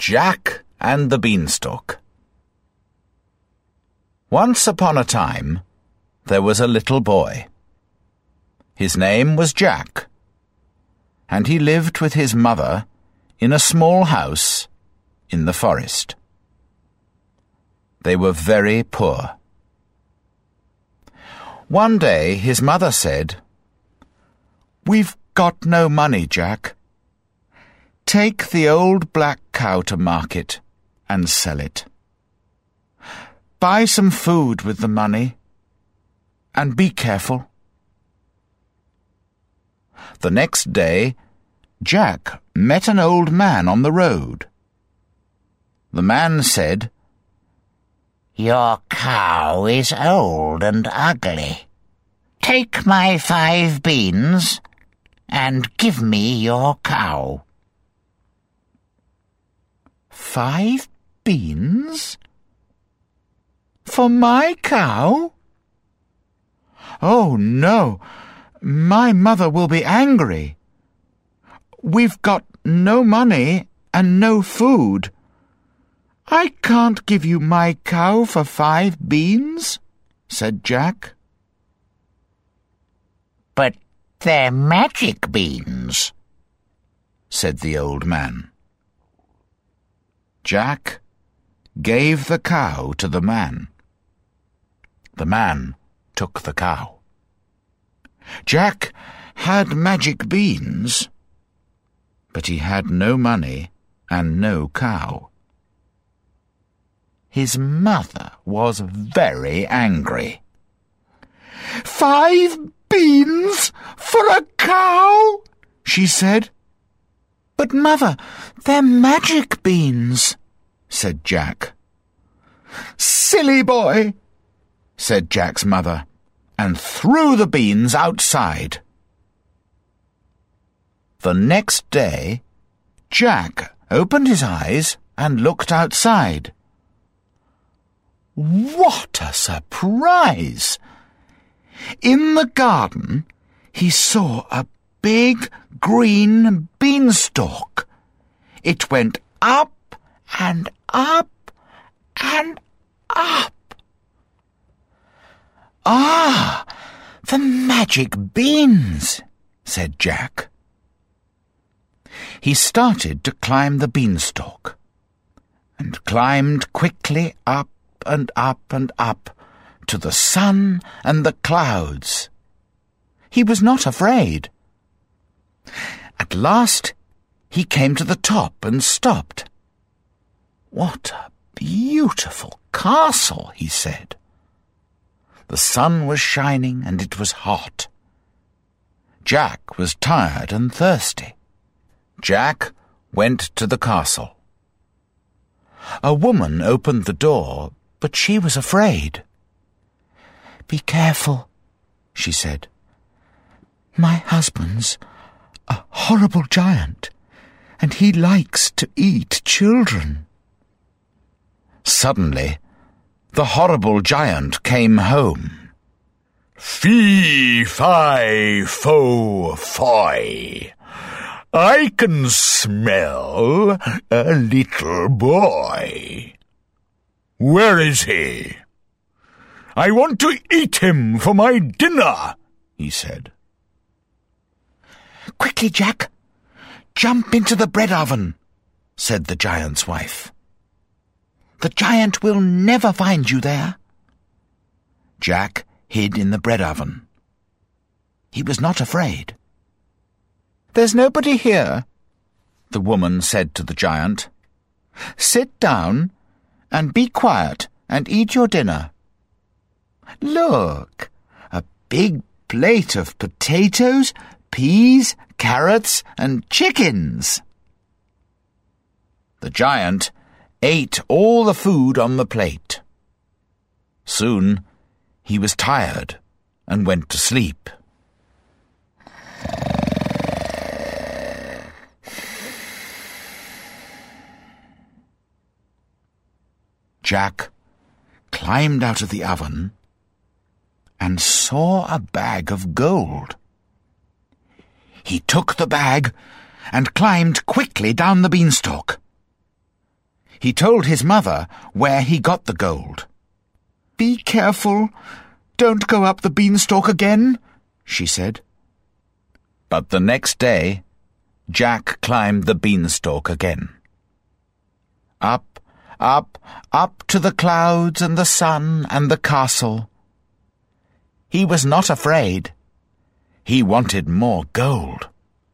Jack and the Beanstalk. Once upon a time, there was a little boy. His name was Jack, and he lived with his mother in a small house in the forest. They were very poor. One day his mother said, "We've got no money, Jack. Take the old black cow to market and sell it. Buy some food with the money, and be careful." The next day, Jack met an old man on the road. The man said, "Your cow is old and ugly. Take my 5 beans and give me your cow." 5 beans? For my cow? Oh, no, my mother will be angry. We've got no money and no food. I can't give you my cow for 5 beans, said Jack. "But they're magic beans," said the old man. Jack gave the cow to the man. The man took the cow. Jack had magic beans, but he had no money and no cow. His mother was very angry. 5 beans for a cow? She said. "But, Mother, they're magic beans," said Jack. "Silly boy," said Jack's mother, and threw the beans outside. The next day, Jack opened his eyes and looked outside. What a surprise! In the garden, he saw a big green beanstalk. It went up and up and up. "Ah, the magic beans," said Jack. He started to climb the beanstalk, and climbed quickly up and up and up to the sun and the clouds. He was not afraid. At last he came to the top and stopped. "What a beautiful castle," he said. The sun was shining and it was hot. Jack was tired and thirsty. Jack went to the castle. A woman opened the door, but she was afraid. "Be careful," she said. "My husband's a horrible giant, and he likes to eat children." Suddenly, the horrible giant came home. "Fee, fi, fo, foy! I can smell a little boy. Where is he? I want to eat him for my dinner," he said. "Quickly, Jack, jump into the bread oven," said the giant's wife. "The giant will never find you there." Jack hid in the bread oven. He was not afraid. "There's nobody here," the woman said to the giant. "Sit down and be quiet and eat your dinner. Look, a big plate of potatoes, peas, carrots, and chickens." The giant ate all the food on the plate. Soon he was tired and went to sleep. Jack climbed out of the oven and saw a bag of gold. He took the bag and climbed quickly down the beanstalk. He told his mother where he got the gold. "Be careful. Don't go up the beanstalk again," she said. But the next day, Jack climbed the beanstalk again. Up, up, up to the clouds and the sun and the castle. He was not afraid. He wanted more gold.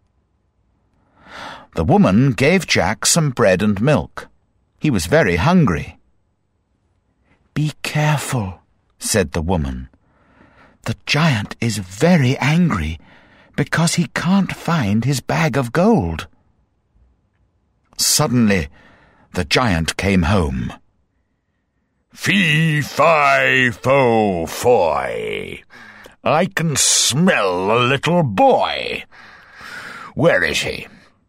The woman gave Jack some bread and milk. He was very hungry. "Be careful," said the woman. "The giant is very angry because he can't find his bag of gold." Suddenly, the giant came home. "Fee, fi, fo, foy. I can smell a little boy. Where is he?"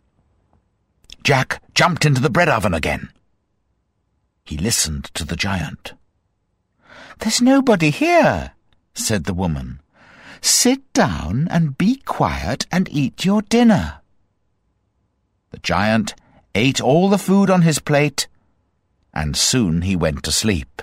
Jack jumped into the bread oven again. He listened to the giant. "There's nobody here," said the woman. "Sit down and be quiet and eat your dinner." The giant ate all the food on his plate, and soon he went to sleep.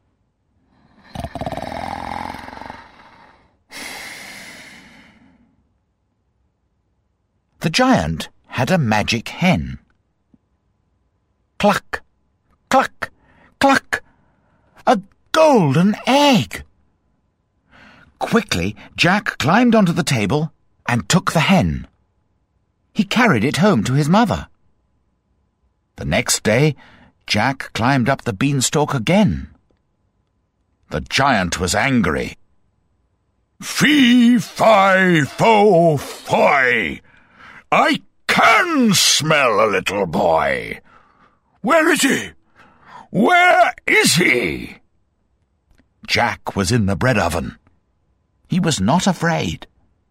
The giant had a magic hen. Cluck, cluck, cluck! A golden egg! Quickly, Jack climbed onto the table and took the hen. He carried it home to his mother. The next day, Jack climbed up the beanstalk again. The giant was angry. "Fee, fi, fo, foy. I can smell a little boy. Where is he? Where is he?" Jack was in the bread oven. He was not afraid.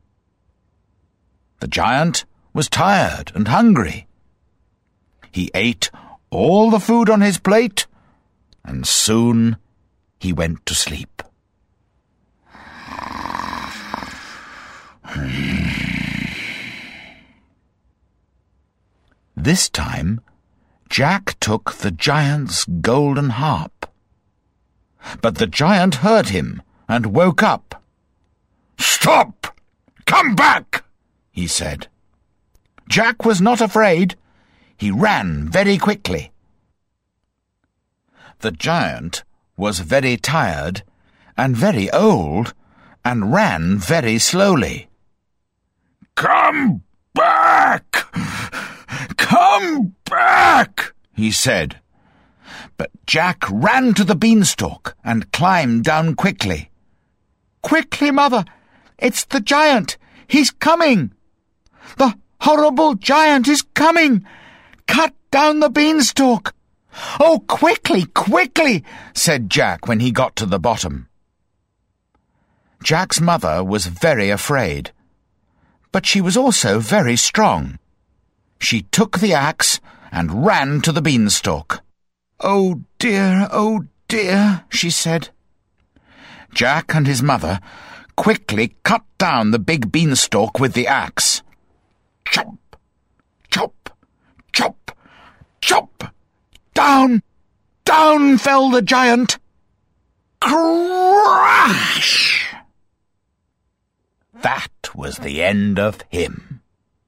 The giant was tired and hungry. He ate all the food on his plate, and soon he went to sleep. This time, Jack took the giant's golden harp. But the giant heard him and woke up. "Stop! Come back!" he said. Jack was not afraid. He ran very quickly. The giant was very tired and very old and ran very slowly. "Come back! Come back!" he said. But Jack ran to the beanstalk and climbed down quickly. "Quickly, Mother! It's the giant! He's coming! The horrible giant is coming! Cut down the beanstalk!" "Oh, quickly, quickly!" said Jack when he got to the bottom. Jack's mother was very afraid, but she was also very strong. She took the axe and ran to the beanstalk. "Oh dear," she said. Jack and his mother quickly cut down the big beanstalk with the axe. Chop, chop, chop, chop! Down, down fell the giant. Crash! That was the end of him.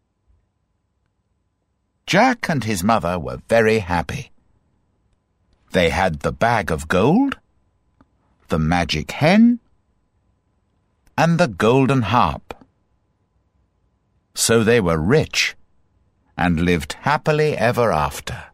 Jack and his mother were very happy. They had the bag of gold, the magic hen, and the golden harp. So they were rich and lived happily ever after.